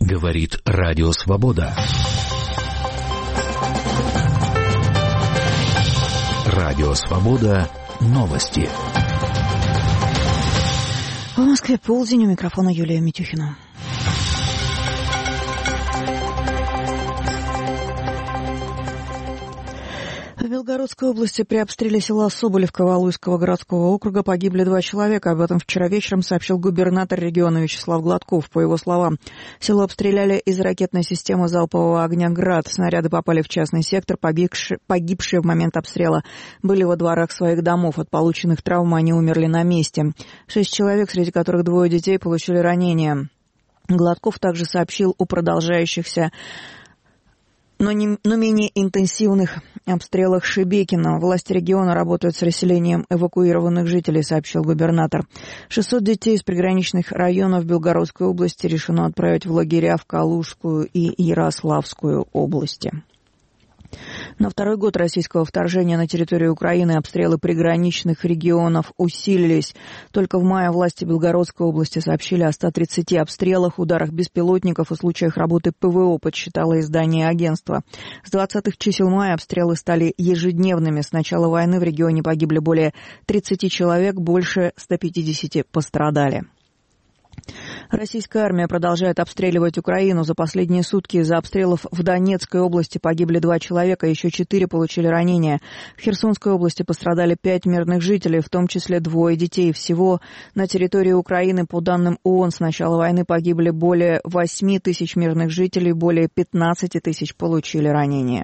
Говорит Радио Свобода. Радио Свобода. Новости. В Москве полдень, у микрофона Юлия Митюхина. В Белгородской области при обстреле села Соболевка Валуйского городского округа погибли 2 человека. Об этом вчера вечером сообщил губернатор региона Вячеслав Гладков. По его словам, село обстреляли из ракетной системы залпового огня «Град». Снаряды попали в частный сектор. Погибшие в момент обстрела были во дворах своих домов. От полученных травм они умерли на месте. 6 человек, среди которых 2 детей, получили ранения. Гладков также сообщил о продолжающихся но менее интенсивных обстрелах Шебекина. Власти региона работают с расселением эвакуированных жителей, сообщил губернатор. 600 детей из приграничных районов Белгородской области решено отправить в лагеря в Калужскую и Ярославскую области. На 2-й год российского вторжения на территорию Украины обстрелы приграничных регионов усилились. Только в мае власти Белгородской области сообщили о 130 обстрелах, ударах беспилотников и случаях работы ПВО, подсчитало издание агентства. С 20-х чисел мая обстрелы стали ежедневными. С начала войны в регионе погибли более 30 человек, больше 150 пострадали. Российская армия продолжает обстреливать Украину. За последние сутки из-за обстрелов в Донецкой области погибли 2 человека, еще 4 получили ранения. В Херсонской области пострадали 5 мирных жителей, в том числе 2 детей. Всего на территории Украины, по данным ООН, с начала войны погибли более 8 тысяч мирных жителей, более 15 тысяч получили ранения.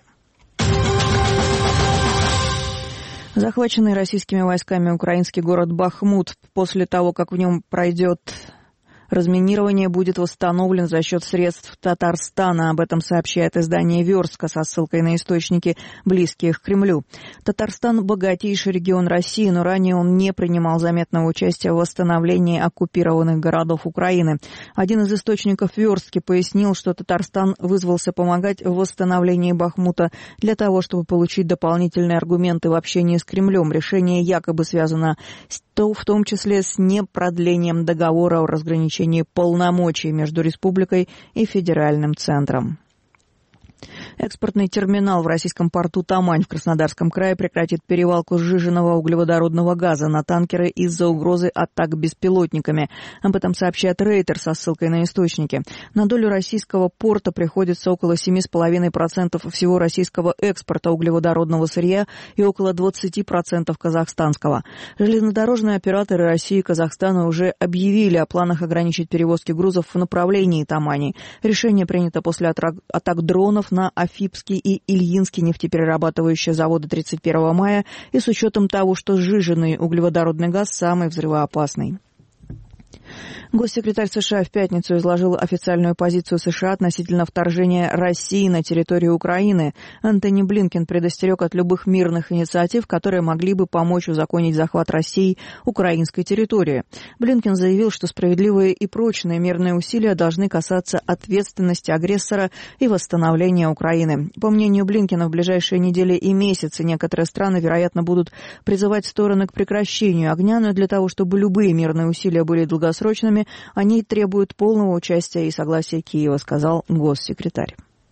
Захваченный российскими войсками украинский город Бахмут после того, как в нем пройдет разминирование, будет восстановлен за счет средств Татарстана. Об этом сообщает издание «Верстка» со ссылкой на источники, близкие к Кремлю. Татарстан – богатейший регион России, но ранее он не принимал заметного участия в восстановлении оккупированных городов Украины. Один из источников «Верстки» пояснил, что Татарстан вызвался помогать в восстановлении Бахмута для того, чтобы получить дополнительные аргументы в общении с Кремлем. Решение якобы связано в том числе с непродлением договора о разграничении полномочий между республикой и федеральным центром. Экспортный терминал в российском порту Тамань в Краснодарском крае прекратит перевалку сжиженного углеводородного газа на танкеры из-за угрозы атак беспилотниками. Об этом сообщает Рейтер со ссылкой на источники. На долю российского порта приходится около 7,5% всего российского экспорта углеводородного сырья и около 20% казахстанского. Железнодорожные операторы России и Казахстана уже объявили о планах ограничить перевозки грузов в направлении Тамани. Решение принято после атак дронов на Афипский и Ильинский нефтеперерабатывающие заводы 31 мая и с учетом того, что сжиженный углеводородный газ самый взрывоопасный. Госсекретарь США в пятницу изложил официальную позицию США относительно вторжения России на территорию Украины. Антони Блинкен предостерег от любых мирных инициатив, которые могли бы помочь узаконить захват России украинской территории. Блинкен заявил, что справедливые и прочные мирные усилия должны касаться ответственности агрессора и восстановления Украины. По мнению Блинкена, в ближайшие недели и месяцы некоторые страны, вероятно, будут призывать стороны к прекращению огня, но для того, чтобы любые мирные усилия были долгосрочными, они требуют полного участия и согласия Киева, сказал госсекретарь.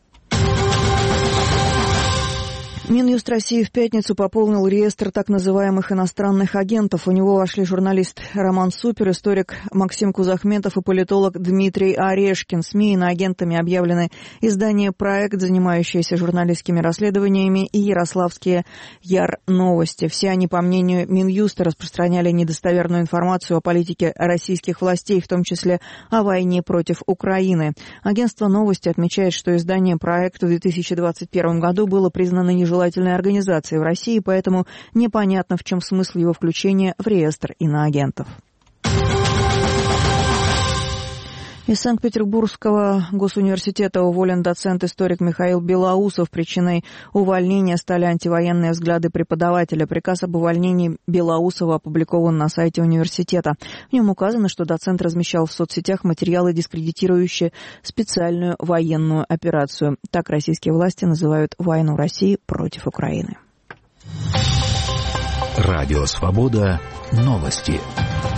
Минюст России в пятницу пополнил реестр так называемых иностранных агентов. У него вошли журналист Роман Супер, историк Максим Кузахметов и политолог Дмитрий Орешкин. СМИ иноагентами объявлены издание «Проект», занимающееся журналистскими расследованиями, и ярославские Яр-Новости. Все они, по мнению Минюста, распространяли недостоверную информацию о политике российских властей, в том числе о войне против Украины. Агентство «Новости» отмечает, что издание «Проект» в 2021 году было признано нежелательной организацией в России, поэтому непонятно, в чем смысл его включения в реестр иноагентов. Из Санкт-Петербургского госуниверситета уволен доцент-историк Михаил Белоусов. Причиной увольнения стали антивоенные взгляды преподавателя. Приказ об увольнении Белоусова опубликован на сайте университета. В нем указано, что доцент размещал в соцсетях материалы, дискредитирующие специальную военную операцию. Так российские власти называют войну России против Украины. Радио Свобода. Новости.